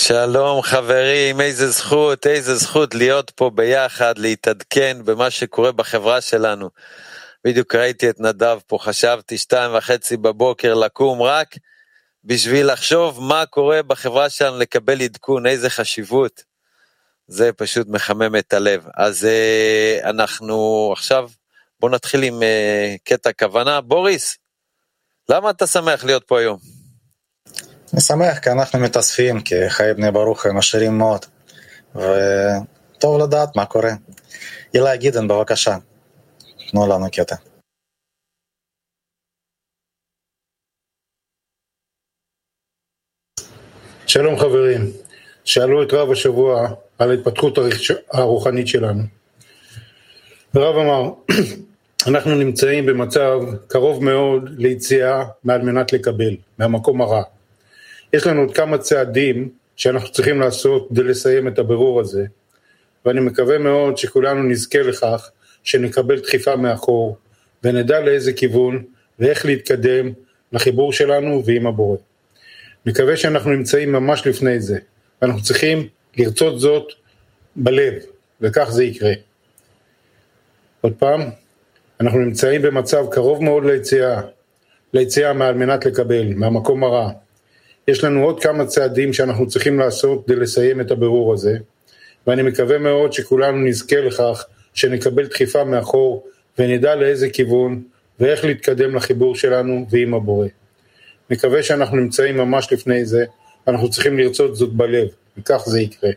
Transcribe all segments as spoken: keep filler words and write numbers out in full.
שלום חברים, איזה זכות, איזה זכות להיות פה ביחד, להתעדכן במה שקורה בחברה שלנו. בדיוק ראיתי את נדב פה, חשבתי שתיים וחצי בבוקר לקום רק בשביל לחשוב מה קורה בחברה שלנו, לקבל עדכון, איזה חשיבות. זה פשוט מחמם את הלב. אז אה, אנחנו עכשיו, בוא נתחיל עם אה, קטע כוונה. בוריס, למה אתה שמח להיות פה היום? אני שמח כי אנחנו מתאספים, כי חיי בני ברוך הם עשירים מאוד, וטוב לדעת מה קורה. אילי גידן, בבקשה, תנו לנו קטע. שלום חברים, שאלו את רב השבוע על ההתפתחות הרוחנית שלנו. רב אמר, אנחנו נמצאים במצב קרוב מאוד ליציאה מעל מנת לקבל, מהמקום הרע. יש לנו עוד כמה צעדים שאנחנו צריכים לעשות כדי לסיים את הבירור הזה, ואני מקווה מאוד שכולנו נזכה לכך שנקבל דחיפה מאחור, ונדע לאיזה כיוון ואיך להתקדם לחיבור שלנו ועם הבורא. מקווה שאנחנו נמצאים ממש לפני זה, ואנחנו צריכים לרצות זאת בלב, וכך זה יקרה. עוד פעם, אנחנו נמצאים במצב קרוב מאוד ליציאה, ליציאה מעל מנת לקבל, מהמקום הרע. יש לנו עוד כמה צעדים שאנחנו צריכים לעשות כדי לסיים את הבירור הזה, ואני מקווה מאוד שכולנו נזכה לכך שנקבל דחיפה מאחור, ונדע לאיזה כיוון ואיך להתקדם לחיבור שלנו ועם הבורא. מקווה שאנחנו נמצאים ממש לפני זה, ואנחנו צריכים לרצות זאת בלב, וכך זה יקרה.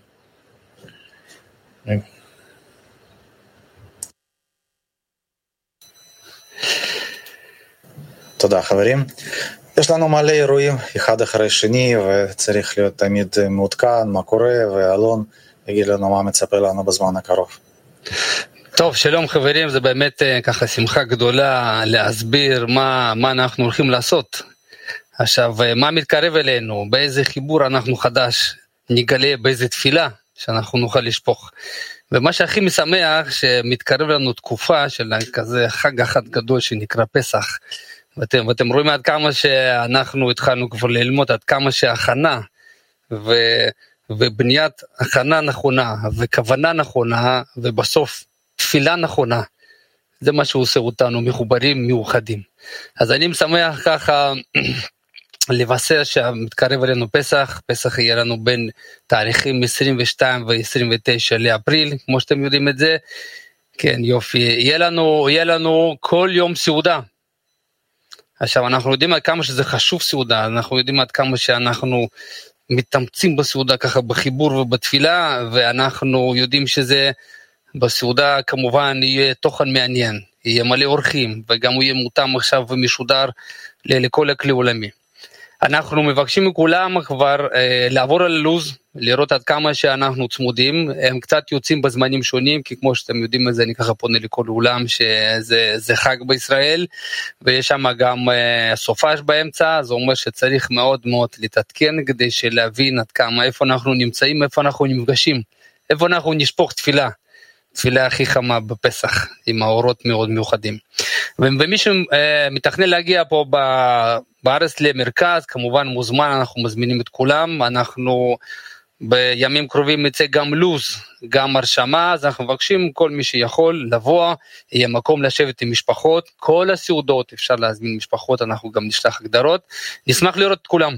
תודה חברים. יש לנו מלא אירועים, אחד אחרי שני, וצריך להיות תמיד מעודכן מה קורה, ואלון יגיד לנו מה מצפה לנו בזמן הקרוב. טוב, שלום חברים, זה באמת ככה שמחה גדולה להסביר מה, מה אנחנו הולכים לעשות. עכשיו, מה מתקרב אלינו, באיזה חיבור אנחנו חדש נגלה, באיזה תפילה שאנחנו נוכל לשפוך. ומה שהכי משמח, שמתקרב לנו תקופה של כזה חג אחד גדול שנקרא פסח, ואתם, ואתם רואים עד כמה שאנחנו התחלנו כבר ללמוד, עד כמה שהכנה ו, ובניית הכנה נכונה וכוונה נכונה ובסוף תפילה נכונה, זה מה שעושה אותנו מחוברים מיוחדים. אז אני משמח ככה לבשר שמתקרב אלינו פסח, פסח יהיה לנו בין תאריכים עשרים ושתיים ו-עשרים ותשע לאפריל, כמו שאתם יודעים את זה. כן, יופי, יהיה לנו, יהיה לנו כל יום סעודה. עכשיו אנחנו יודעים עד כמה שזה חשוב סעודה, אנחנו יודעים עד כמה שאנחנו מתאמצים בסעודה ככה בחיבור ובתפילה, ואנחנו יודעים שזה בסעודה כמובן יהיה תוכן מעניין, יהיה מלא אורחים, וגם הוא יהיה מותאם עכשיו ומשודר לכל הכלי עולמי. אנחנו מבקשים מכולם כבר אה, לעבור על הלוז, לראות עד כמה שאנחנו צמודים, הם קצת יוצאים בזמנים שונים, כי כמו שאתם יודעים את זה, אני ככה פונה לכל עולם שזה זה חג בישראל, ויש שם גם אה, סופש באמצע, זה אומר שצריך מאוד מאוד להתעדכן, כדי שלהבין עד כמה, איפה אנחנו נמצאים, איפה אנחנו נפגשים, איפה אנחנו נשפוך תפילה, תפילה הכי חמה בפסח, עם האורות מאוד מיוחדים. ומי שמתכנן להגיע פה בארץ למרכז, כמובן מוזמן, אנחנו מזמינים את כולם, אנחנו בימים קרובים יצא גם לוז, גם הרשמה, אז אנחנו מבקשים כל מי שיכול לבוא, יהיה מקום לשבת עם משפחות, כל הסעודות אפשר להזמין משפחות, אנחנו גם נשלח הגדרות, נשמח לראות את כולם.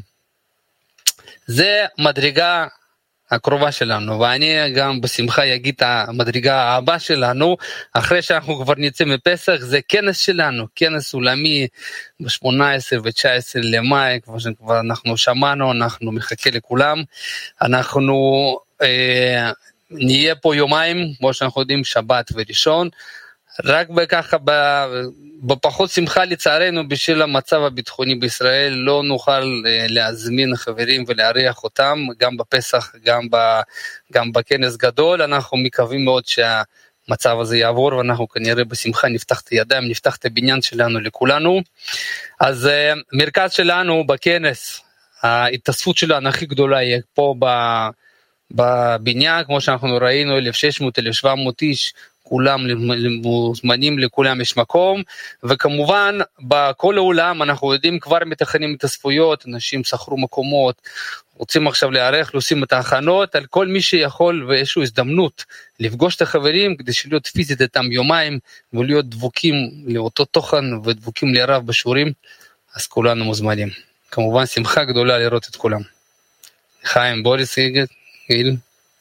זה מדרגה הקרובה שלנו, ואני גם בשמחה אגיד את המדרגה הבאה שלנו, אחרי שאנחנו כבר נצא מפסח, זה כנס שלנו, כנס עולמי ב-שמונה עשרה ו-תשע עשרה למאי, כבר שכבר אנחנו שמענו, אנחנו מחכה לכולם, אנחנו אה, נהיה פה יומיים, כמו שאנחנו יודעים, שבת וראשון, רק בככה בפחות שמחה לצערנו בשביל המצב הביטחוני בישראל לא נוכל להזמין חברים ולהריח אותם גם בפסח גם ב, גם בכנס גדול. אנחנו מקווים מאוד שהמצב הזה יעבור, ואנחנו כנראה בשמחה נפתח את הידיים, נפתח את הבניין שלנו לכולנו. אז מרכז שלנו בכנס, ההתאספות שלנו הכי גדולה היא פה ב, בבניין, כמו שאנחנו ראינו, אלף ושש מאות אלף שבע מאות איש, כולם מוזמנים, לכולם יש מקום, וכמובן בכל העולם אנחנו יודעים כבר מתכננים את הספויות, אנשים שכרו מקומות, רוצים עכשיו להיערך, עושים את ההכנות, על כל מי שיכול ואיזושהי הזדמנות לפגוש את החברים, כדי להיות פיזית איתם יומיים, ולהיות דבוקים לאותו תוכן ודבוקים לרב בשיעורים, אז כולנו מוזמנים. כמובן שמחה גדולה לראות את כולם. חיים, בוריס, גיל.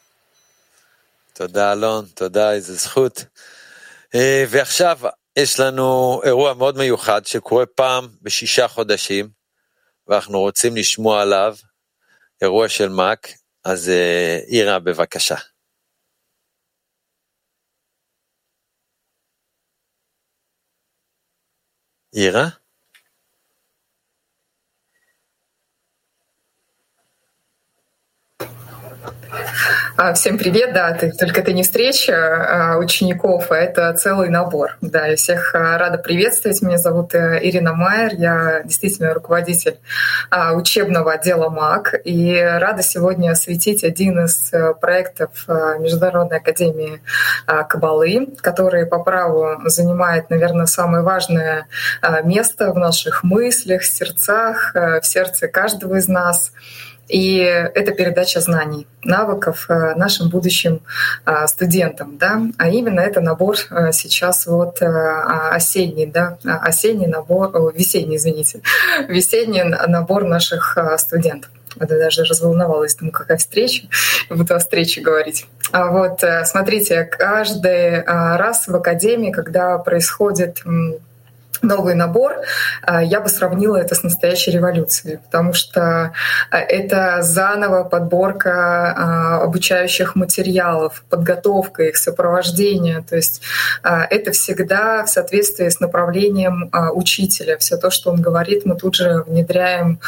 תודה אלון, תודה, איזה זכות. ועכשיו יש לנו אירוע מאוד מיוחד שקורה פעם בשישה חודשים, ואנחנו רוצים לשמוע עליו, אירוע של מק, אז אירה בבקשה. אירה? Всем привет, да, это, только это не встреча учеников, а это целый набор. Да, я всех рада приветствовать. Меня зовут Ирина Майер, я действительно руководитель учебного отдела МАК, и рада сегодня осветить один из проектов Международной академии Каббалы, который по праву занимает, наверное, самое важное место в наших мыслях, сердцах, в сердце каждого из нас. И это передача знаний, навыков нашим будущим студентам, да, а именно это набор сейчас вот осенний, да, осенний набор, весенний, извините, весенний набор наших студентов. Вот я даже разволновалась, думаю, какая встреча, буду о встрече говорить. А вот смотрите, каждый раз в академии, когда происходит новый набор, я бы сравнила это с настоящей революцией, потому что это заново подборка обучающих материалов, подготовка их, сопровождение. То есть это всегда в соответствии с направлением учителя. Все то, что он говорит, мы тут же внедряем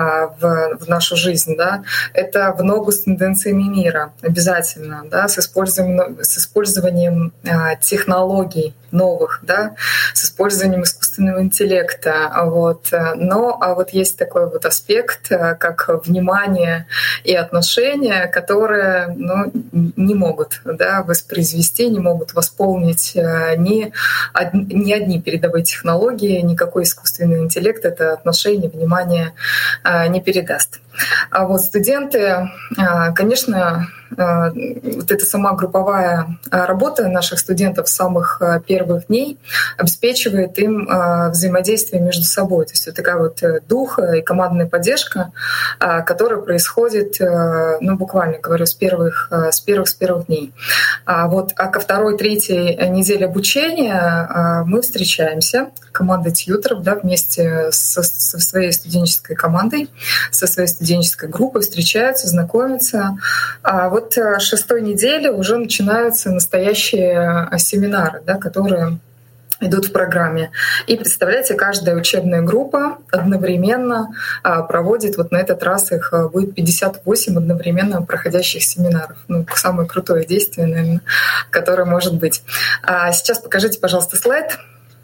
в, в нашу жизнь. Да? Это в ногу с тенденциями мира обязательно, да? с использованием, с использованием технологий новых, да? с использованием искусственного интеллекта. Вот. Но а вот есть такой вот аспект, как внимание и отношения, которые ну, не могут да, воспроизвести, не могут восполнить ни, од... ни одни передовые технологии, никакой искусственный интеллект это отношение, внимание не передаст. А вот студенты, конечно, вот эта сама групповая работа наших студентов с самых первых дней обеспечивает им взаимодействие между собой. То есть вот такая вот дух и командная поддержка, которая происходит, ну, буквально говорю, с первых, с первых, с первых дней. А вот а ко второй, третьей неделе обучения мы встречаемся, команда тьюторов, да, вместе со, со своей студенческой командой, со своей студенческой группой встречаются, знакомятся. А вот с шестой недели уже начинаются настоящие семинары, да, которые идут в программе. И представляете, каждая учебная группа одновременно проводит, вот на этот раз их будет пятьдесят восемь одновременно проходящих семинаров. Ну, самое крутое действие, наверное, которое может быть. А сейчас покажите, пожалуйста, слайд.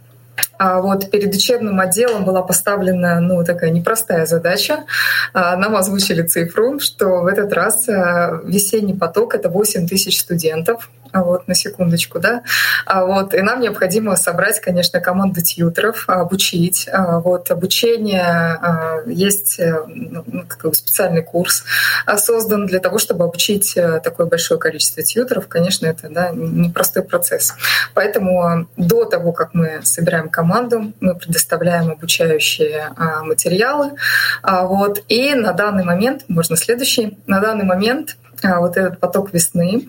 А вот перед учебным отделом была поставлена ну, такая непростая задача. Нам озвучили цифру, что в этот раз весенний поток — это восемь тысяч студентов. Вот, на секундочку, да. Вот, и нам необходимо собрать, конечно, команду тьюторов, обучить. Вот, обучение, есть ну, специальный курс создан для того, чтобы обучить такое большое количество тьюторов. Конечно, это да, непростой процесс. Поэтому до того, как мы собираем команду, мы предоставляем обучающие материалы. Вот, и на данный момент, можно следующий, на данный момент вот этот поток весны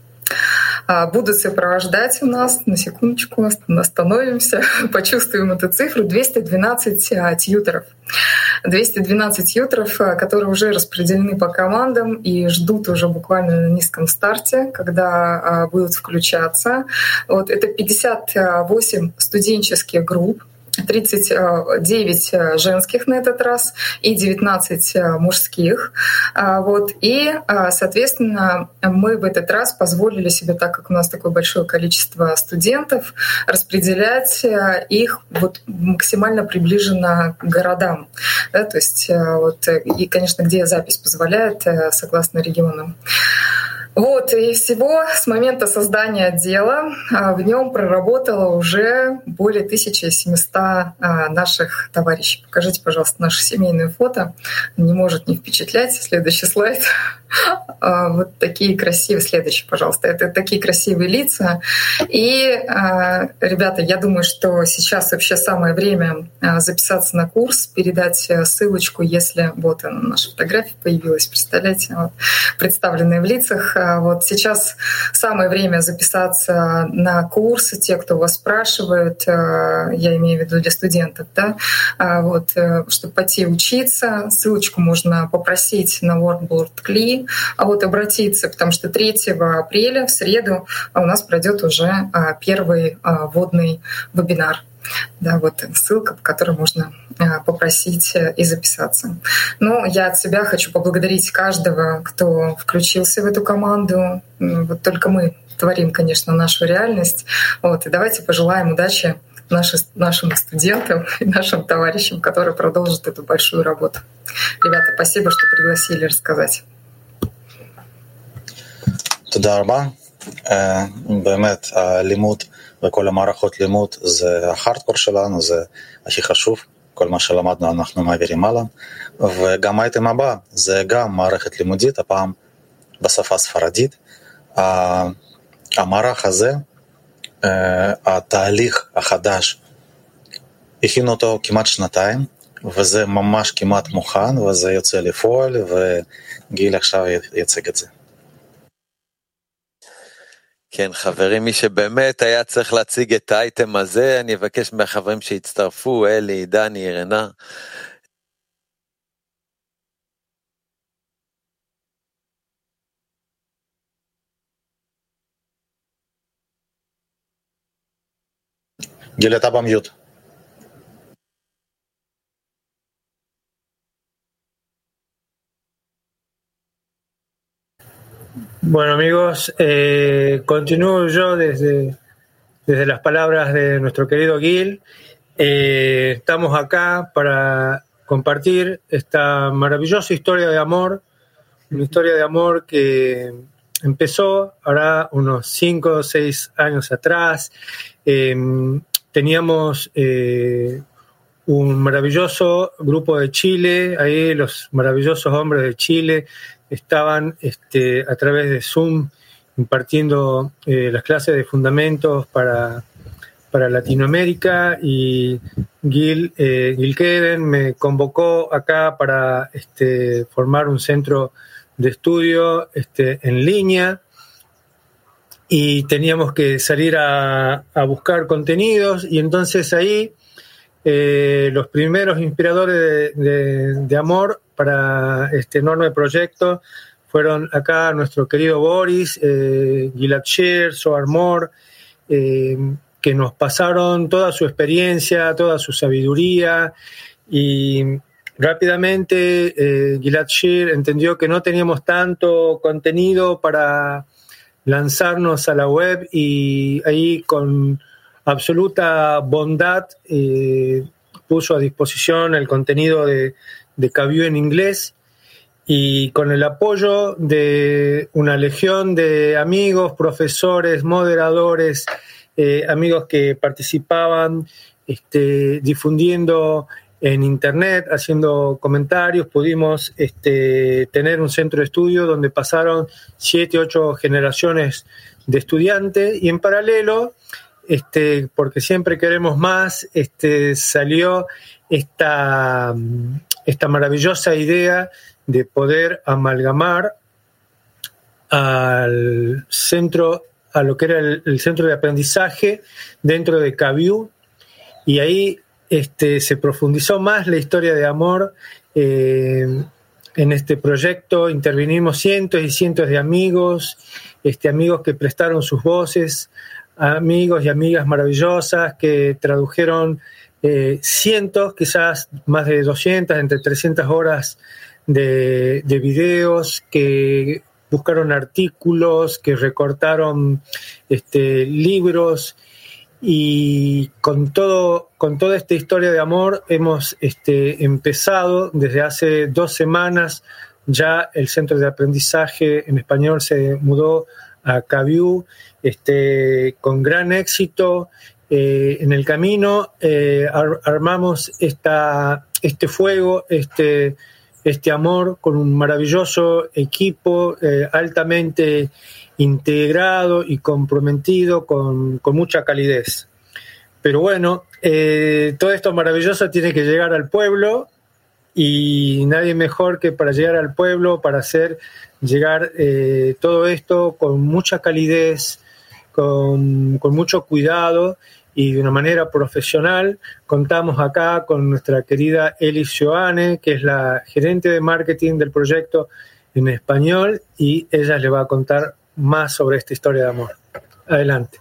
будут сопровождать у нас, на секундочку, остановимся, почувствуем эту цифру, двести двенадцать тьюторов. двести двенадцать тьюторов, которые уже распределены по командам и ждут уже буквально на низком старте, когда будут включаться. Вот это пятьдесят восемь студенческих групп, тридцать девять женских на этот раз и девятнадцать мужских. Вот. И, соответственно, мы в этот раз позволили себе, так как у нас такое большое количество студентов, распределять их вот максимально приближенно к городам. Да, то есть, вот, и, конечно, где запись позволяет, согласно регионам. Вот, и всего с момента создания отдела в нем проработало уже более тысячи семисот наших товарищей. Покажите, пожалуйста, наши семейные фото. Не может не впечатлять. Следующий слайд. Вот такие красивые. Следующий, пожалуйста. Это такие красивые лица. И, ребята, я думаю, что сейчас вообще самое время записаться на курс, передать ссылочку, если вот она, наша фотография появилась, представляете, вот, представленные в лицах. Вот сейчас самое время записаться на курсы, те, кто вас спрашивают, я имею в виду для студентов, да, вот, чтобы пойти учиться. Ссылочку можно попросить на WordBoard Кли, а вот обратиться, потому что третьего апреля, в среду, у нас пройдет уже первый вводный вебинар. Да, вот ссылка, по которой можно попросить и записаться. Но я от себя хочу поблагодарить каждого, кто включился в эту команду. Вот только мы творим, конечно, нашу реальность. Вот, и давайте пожелаем удачи наши, нашим студентам и нашим товарищам, которые продолжат эту большую работу. Ребята, спасибо, что пригласили рассказать. תודה רבה. באמת הלימוד וכל המערכות לימוד זה החארדקור שלנו, זה הכי חשוב. כל מה שלמדנו אנחנו מעבירים הלאה. וגם האייטם הבא זה גם מערכת לימודית, הפעם בשפה הספרדית. המערך הזה, התהליך החדש, הכינו אותו כמעט שנתיים, וזה ממש כמעט מוכן, וזה יוצא לפועל, וגיל עכשיו יציג את זה. כן, חברים, מי שבאמת היה צריך להציג את האייטם הזה, אני אבקש מהחברים שהצטרפו, אלי, דני, רנה. גיל, אתה במיוט. Bueno, amigos, eh, continúo yo desde, desde las palabras de nuestro querido Gil. Eh, estamos acá para compartir esta maravillosa historia de amor, una historia de amor que empezó ahora unos cinco o seis años atrás. Eh, teníamos eh, un maravilloso grupo de Chile, ahí los maravillosos hombres de Chile estaban este, a través de Zoom impartiendo eh, las clases de fundamentos para, para Latinoamérica, y Gil, eh, Gil Kevin me convocó acá para este, formar un centro de estudio este, en línea, y teníamos que salir a, a buscar contenidos, y entonces ahí eh, los primeros inspiradores de, de, de amor para este enorme proyecto fueron acá nuestro querido Boris, eh, Gilad Sher, Zohar Mor, eh, que nos pasaron toda su experiencia, toda su sabiduría, y rápidamente eh, Gilad Sher entendió que no teníamos tanto contenido para lanzarnos a la web, y ahí con absoluta bondad eh, puso a disposición el contenido de de Kaviu en inglés, y con el apoyo de una legión de amigos, profesores, moderadores, eh, amigos que participaban este, difundiendo en internet, haciendo comentarios, pudimos este, tener un centro de estudio donde pasaron siete, ocho generaciones de estudiantes, y en paralelo, este, porque siempre queremos más, este, salió esta, esta maravillosa idea de poder amalgamar al centro, a lo que era el, el centro de aprendizaje dentro de Kaviu, y ahí este, se profundizó más la historia de amor. Eh, en este proyecto intervinimos cientos y cientos de amigos, este, amigos que prestaron sus voces, amigos y amigas maravillosas que tradujeron eh, cientos, quizás más de doscientas, entre trescientas horas de, de videos, que buscaron artículos, que recortaron este, libros, y con todo, con toda esta historia de amor hemos este, empezado desde hace dos semanas ya el centro de aprendizaje en español se mudó a Kabiu, este, con gran éxito. Eh, en el camino eh, ar- armamos esta, este fuego, este, este amor con un maravilloso equipo eh, altamente integrado y comprometido con, con mucha calidez. Pero bueno, eh, todo esto maravilloso tiene que llegar al pueblo y nadie mejor que para llegar al pueblo, para hacer llegar eh, todo esto con mucha calidez, con, con mucho cuidado y de una manera profesional. Contamos acá con nuestra querida Elis Joane, que es la gerente de marketing del proyecto en español, y ella le va a contar más sobre esta historia de amor. Adelante.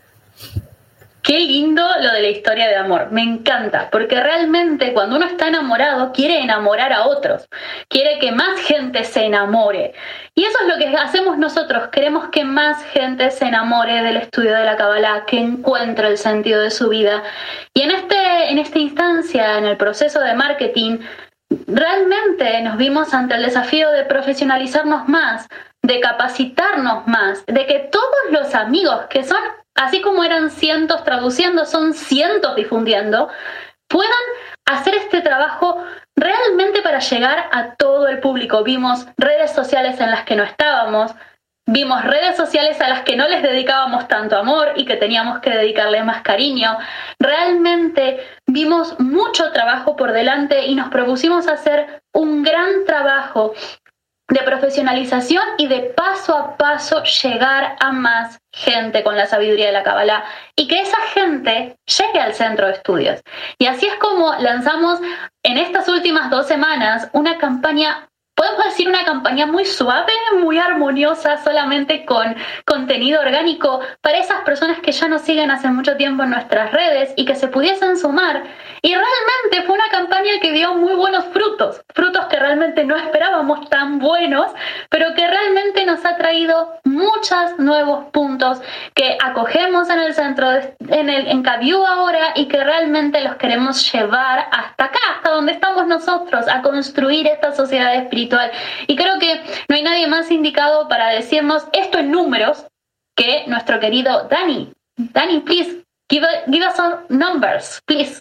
Qué lindo lo de la historia de amor, me encanta, porque realmente cuando uno está enamorado quiere enamorar a otros, quiere que más gente se enamore. Y eso es lo que hacemos nosotros, queremos que más gente se enamore del estudio de la Kabbalah, que encuentre el sentido de su vida. Y en, este, en esta instancia, en el proceso de marketing, realmente nos vimos ante el desafío de profesionalizarnos más, de capacitarnos más, de que todos los amigos que son, así como eran cientos traduciendo, son cientos difundiendo, puedan hacer este trabajo realmente para llegar a todo el público. Vimos redes sociales en las que no estábamos, vimos redes sociales a las que no les dedicábamos tanto amor y que teníamos que dedicarles más cariño. Realmente vimos mucho trabajo por delante y nos propusimos hacer un gran trabajo de profesionalización y de paso a paso llegar a más gente con la sabiduría de la Kabbalah y que esa gente llegue al centro de estudios. Y así es como lanzamos en estas últimas dos semanas una campaña, podemos decir una campaña muy suave, muy armoniosa, solamente con contenido orgánico para esas personas que ya nos siguen hace mucho tiempo en nuestras redes y que se pudiesen sumar. Y realmente fue una campaña que dio muy buenos frutos, frutos que realmente no esperábamos tan buenos, pero que realmente nos ha traído muchos nuevos puntos que acogemos en el centro, de, en, el, en Kabiu ahora, y que realmente los queremos llevar hasta acá, hasta donde estamos nosotros, a construir esta sociedad espiritual. Y creo que no hay nadie más indicado para decirnos esto en números que nuestro querido Dani. Dani, please, give, give us some numbers, please.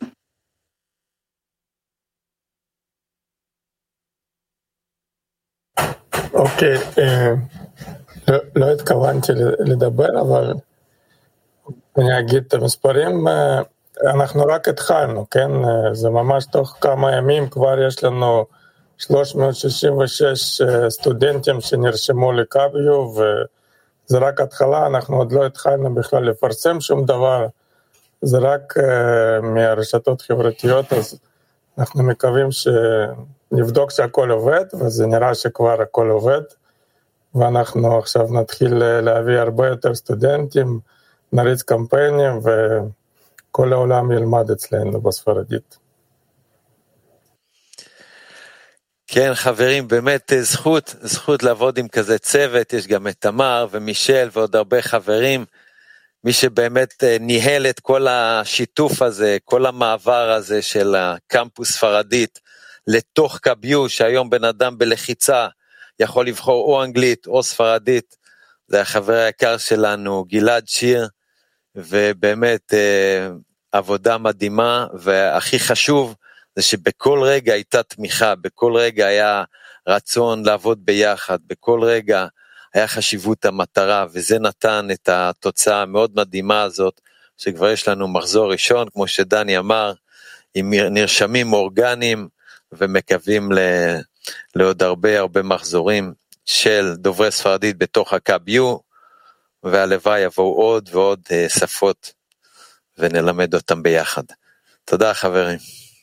אוקיי, לא, לא התכוונתי לדבר, אבל אני אגיד את המספרים. אנחנו רק התחלנו, כן? זה ממש תוך כמה ימים כבר יש לנו שלוש מאות שישים ושש סטודנטים שנרשמו לקביו, וזה רק התחלה, אנחנו עוד לא התחלנו בכלל לפרסם שום דבר, זה רק מהרשתות חברתיות, אז אנחנו מקווים ש... נבדוק שהכל עובד, וזה נראה שכבר הכל עובד, ואנחנו עכשיו נתחיל להביא הרבה יותר סטודנטים, נריץ קמפיינים, וכל העולם ילמד אצלנו בספרדית. כן, חברים, באמת זכות, זכות לעבוד עם כזה צוות, יש גם את תמר ומישל ועוד הרבה חברים, מי שבאמת ניהל את כל השיתוף הזה, כל המעבר הזה של הקמפוס ספרדית, לתוך קביו, שהיום בן אדם בלחיצה יכול לבחור או אנגלית או ספרדית, זה החבר היקר שלנו, גלעד שיר, ובאמת אה, עבודה מדהימה, והכי חשוב זה שבכל רגע הייתה תמיכה, בכל רגע היה רצון לעבוד ביחד, בכל רגע היה חשיבות המטרה, וזה נתן את התוצאה המאוד מדהימה הזאת, שכבר יש לנו מחזור ראשון, כמו שדני אמר, עם נרשמים אורגניים, ומקווים ל... לעוד הרבה הרבה מחזורים של דוברי ספרדית בתוך הקביו, והלוואי יבואו עוד ועוד שפות, ונלמד אותם ביחד. תודה חברים.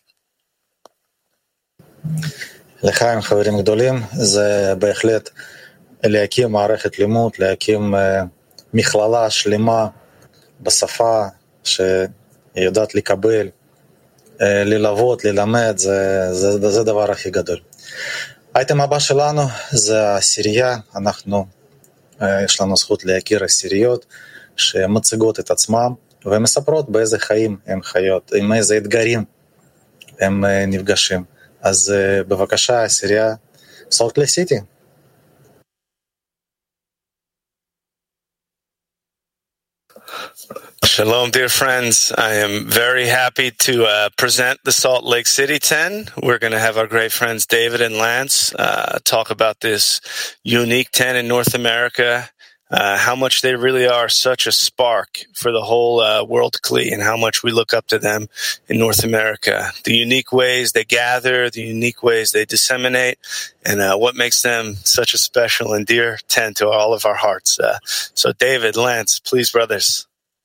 לחיים חברים גדולים, זה בהחלט להקים מערכת לימוד, להקים מכללה שלמה בשפה שיודעת לקבל, ללוות, ללמד, זה, זה, זה דבר הכי גדול. האייטם הבא שלנו זה הסירייה, אנחנו, יש לנו זכות להכיר הסיריות שמציגות את עצמם ומספרות באיזה חיים הם חיות, עם איזה אתגרים הם נפגשים. אז בבקשה הסירייה, Salt Lake City. Shalom, dear friends. I am very happy to uh, present the Salt Lake City ten. We're going to have our great friends David and Lance uh, talk about this unique ten in North America, uh, how much they really are such a spark for the whole uh, world Kli, and how much we look up to them in North America. The unique ways they gather, the unique ways they disseminate, and uh, what makes them such a special and dear ten to all of our hearts. Uh, so David, Lance, please, brothers.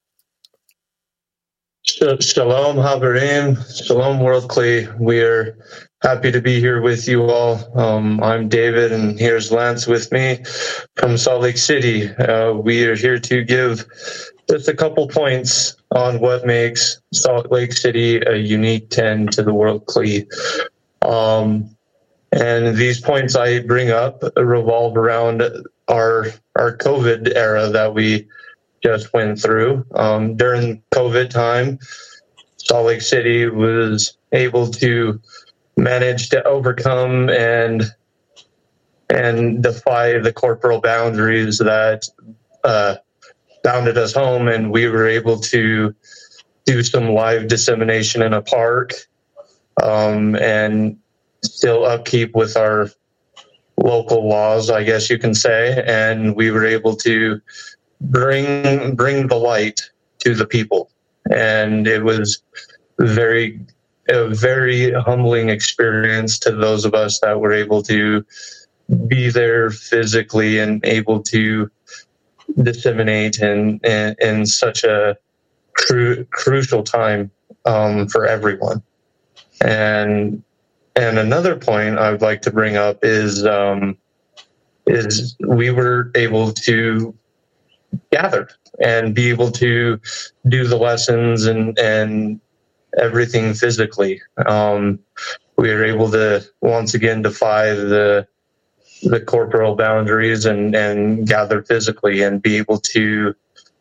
Shalom, Haverim. Shalom, World Kli. We are happy to be here with you all. Um, I'm David, and here's Lance with me from Salt Lake City. Uh, we are here to give just a couple points on what makes Salt Lake City a unique ten to the World Kli. Um, and these points I bring up revolve around our our COVID era that we just went through. Um, during COVID time, Salt Lake City was able to manage to overcome and and defy the corporal boundaries that uh, bounded us home, and we were able to do some live dissemination in a park um, and still upkeep with our local laws, I guess you can say, and we were able to bring bring the light to the people. And it was very a very humbling experience to those of us that were able to be there physically and able to disseminate in in, in such a cru- crucial time um, for everyone. And and another point I would like to bring up is um, is we were able to gather and be able to do the lessons and, and everything physically. Um, we were able to once again defy the the corporal boundaries and, and gather physically and be able to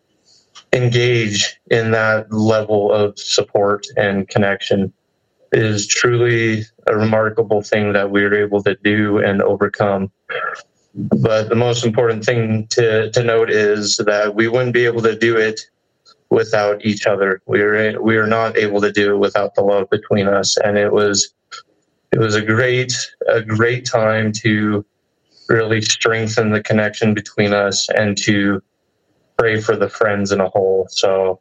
engage in that level of support and connection. It is truly a remarkable thing that we were able to do and overcome. But the most important thing to, to note is that we wouldn't be able to do it without each other. We were we were not able to do it without the love between us, and it was it was a great a great time to really strengthen the connection between us and to pray for the friends in a whole. So,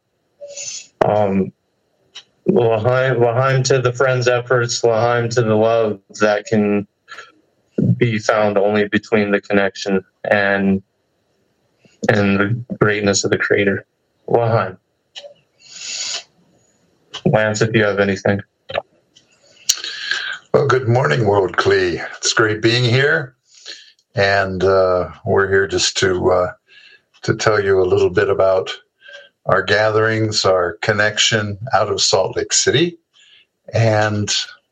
um, l'chaim, l'chaim to the friends' efforts, l'chaim to the love that can be found only between the connection and and the greatness of the Creator. L'chaim. Lance, if you have anything. Well, good morning, World Kli. It's great being here, and uh, we're here just to uh, to tell you a little bit about our gatherings, our connection out of Salt Lake City, and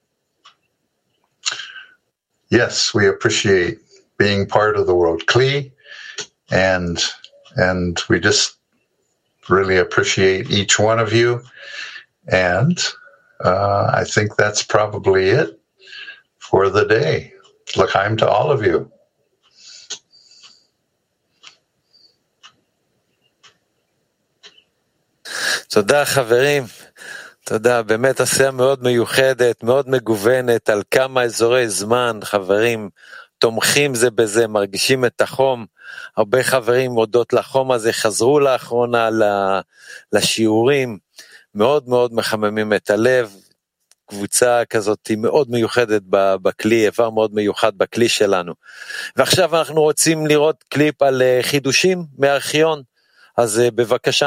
yes, we appreciate being part of the World Kli, and and we just really appreciate each one of you. And uh, I think that's probably it for the day. L'chaim to all of you. תודה חברים. תודה, באמת עשייה מאוד מיוחדת, מאוד מגוונת, על כמה אזורי זמן, חברים תומכים זה בזה, מרגישים את החום, הרבה חברים הודות לחום הזה, חזרו לאחרונה לשיעורים, מאוד מאוד מחממים את הלב, קבוצה כזאת היא מאוד מיוחדת בכלי, איבר מאוד מיוחד בכלי שלנו. ועכשיו אנחנו רוצים לראות קליפ על חידושים מהארכיון, אז בבקשה.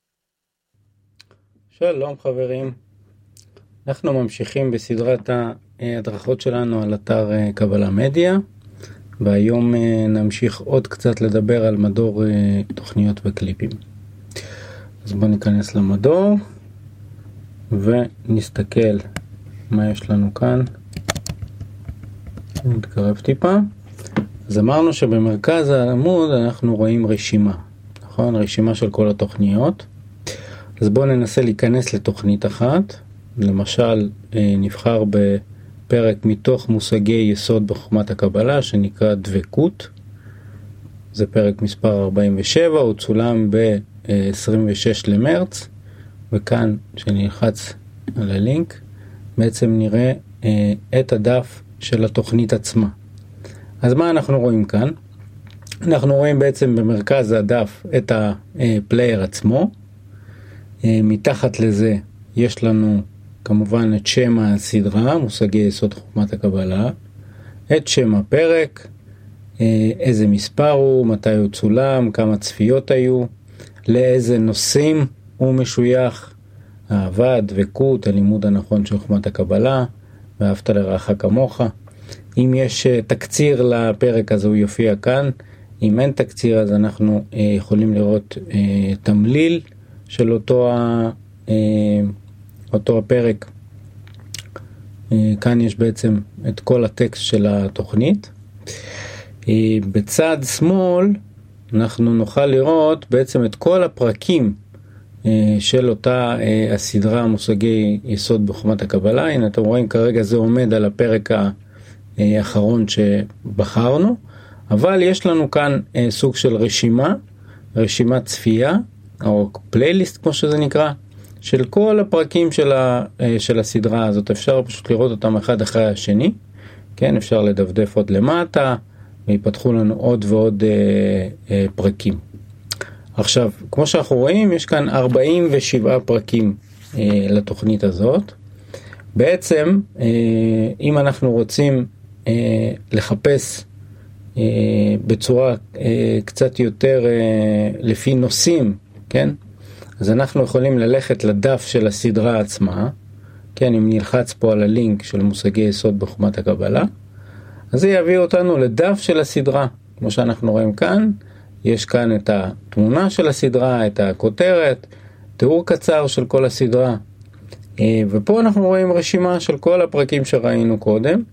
שלום חברים, אנחנו ממשיכים בסדרת ההדרכות שלנו על אתר קבלה מדיה, והיום נמשיך עוד קצת לדבר על מדור תוכניות וקליפים. אז בואו ניכנס למדור ונסתכל מה יש לנו כאן. נתקרב טיפה. אז אמרנו שבמרכז העמוד אנחנו רואים רשימה, נכון? רשימה של כל התוכניות. אז בואו ננסה להיכנס לתוכנית אחת, למשל נבחר פרק מתוך מושגי יסוד בחוכמת הקבלה שנקרא דבקות. זה פרק מספר ארבעים ושבע, הוא צולם ב-עשרים ושש למרץ, וכאן כשנלחץ על הלינק בעצם נראה אה, את הדף של התוכנית עצמה. אז מה אנחנו רואים כאן? אנחנו רואים בעצם במרכז הדף את הפלייר עצמו, אה, מתחת לזה יש לנו כמובן את שם הסדרה, מושגי יסוד חוכמת הקבלה, את שם הפרק, איזה מספר הוא, מתי הוא צולם, כמה צפיות היו, לאיזה נושאים הוא משוייך, אהבה, דבקות, הלימוד הנכון של חוכמת הקבלה, ואהבת לרעך כמוך. אם יש תקציר לפרק הזה הוא יופיע כאן, אם אין תקציר אז אנחנו יכולים לראות תמליל של אותו, אותו הפרק. כאן יש בעצם את כל הטקסט של התוכנית. בצד שמאל אנחנו נוכל לראות בעצם את כל הפרקים של אותה הסדרה מושגי יסוד בחוכמת הקבלה. הנה אתם רואים כרגע זה עומד על הפרק האחרון שבחרנו, אבל יש לנו כאן סוג של רשימה, רשימת צפייה או פלייליסט כמו שזה נקרא, של כל הפרקים של, ה, של הסדרה הזאת. אפשר פשוט לראות אותם אחד אחרי השני, כן, אפשר לדפדף עוד למטה ויפתחו לנו עוד ועוד אה, אה, פרקים. עכשיו, כמו שאנחנו רואים, יש כאן ארבעים ושבעה פרקים אה, לתוכנית הזאת. בעצם, אה, אם אנחנו רוצים אה, לחפש אה, בצורה אה, קצת יותר אה, לפי נושאים, כן? אז אנחנו יכולים ללכת לדף של הסדרה עצמה, כן, אם נלחץ פה על הלינק של מושגי יסוד בחוכמת הקבלה, אז זה יביא אותנו לדף של הסדרה. כמו שאנחנו רואים כאן, יש כאן את התמונה של הסדרה, את הכותרת, תיאור קצר של כל הסדרה. ופה אנחנו רואים רשימה של כל הפרקים שראינו קודם.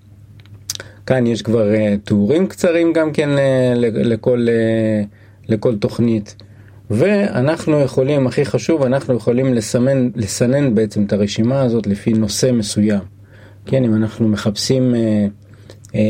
כאן יש כבר תיאורים קצרים גם כן לכל, לכל תוכנית. ואנחנו יכולים, הכי חשוב, אנחנו יכולים לסמן, לסנן בעצם את הרשימה הזאת לפי נושא מסוים. כן, אם אנחנו מחפשים, אה, אה,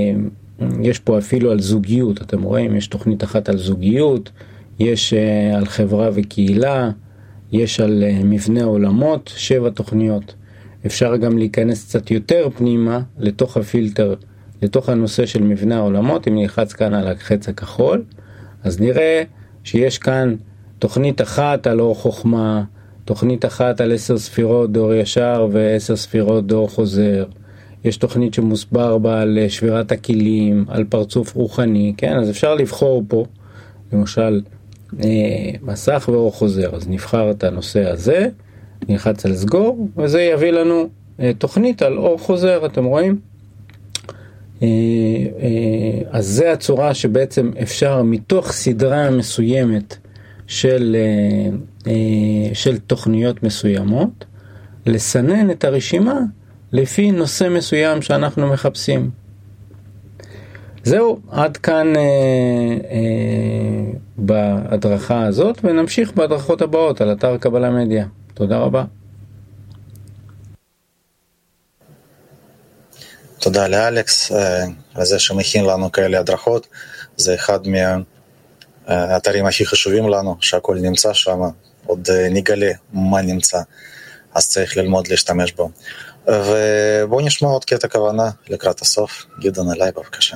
יש פה אפילו על זוגיות, אתם רואים, יש תוכנית אחת על זוגיות, יש אה, על חברה וקהילה, יש על אה, מבנה עולמות, שבע תוכניות. אפשר גם להיכנס קצת יותר פנימה לתוך הפילטר, לתוך הנושא של מבנה העולמות. אם נלחץ כאן על החץ הכחול, אז נראה שיש כאן תוכנית אחת על אור חוכמה, תוכנית אחת על עשר ספירות דור ישר ועשר ספירות דור חוזר. יש תוכנית שמוסבר בה על שבירת הכלים, על פרצוף רוחני, כן? אז אפשר לבחור פה, למשל, אה, מסך ואור חוזר. אז נבחר את הנושא הזה, נלחץ על סגור, וזה יביא לנו אה, תוכנית על אור חוזר, אתם רואים? אה, אה, אז זה הצורה שבעצם אפשר מתוך סדרה מסוימת של, אה, אה, של תוכניות מסוימות, לסנן את הרשימה לפי נושא מסוים שאנחנו מחפשים. זהו, עד כאן אה, אה, בהדרכה הזאת, ונמשיך בהדרכות הבאות על אתר קבלה מדיה. תודה רבה. תודה לאלכס על זה שמכין לנו כאלה הדרכות. זה אחד מהאתרים הכי חשובים לנו, שהכל נמצא שם, עוד נגלה מה נמצא, אז צריך ללמוד להשתמש בו. ובואו נשמע עוד קטע כוונה לקראת הסוף. גדעון אליי בבקשה.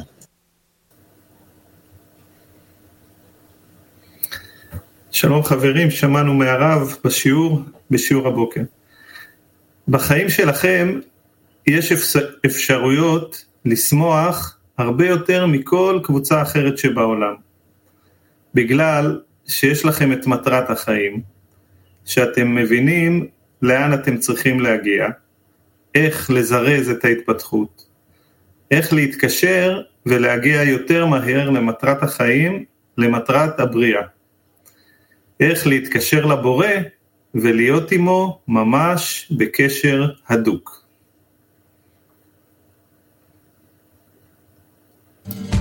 שלום חברים, שמענו מהרב בשיעור, בשיעור הבוקר. בחיים שלכם יש אפשרויות לשמוח הרבה יותר מכל קבוצה אחרת שבעולם. בגלל שיש לכם את מטרת החיים, שאתם מבינים לאן אתם צריכים להגיע, איך לזרז את ההתפתחות, איך להתקשר ולהגיע יותר מהר למטרת החיים, למטרת הבריאה. איך להתקשר לבורא ולהיות עמו ממש בקשר הדוק.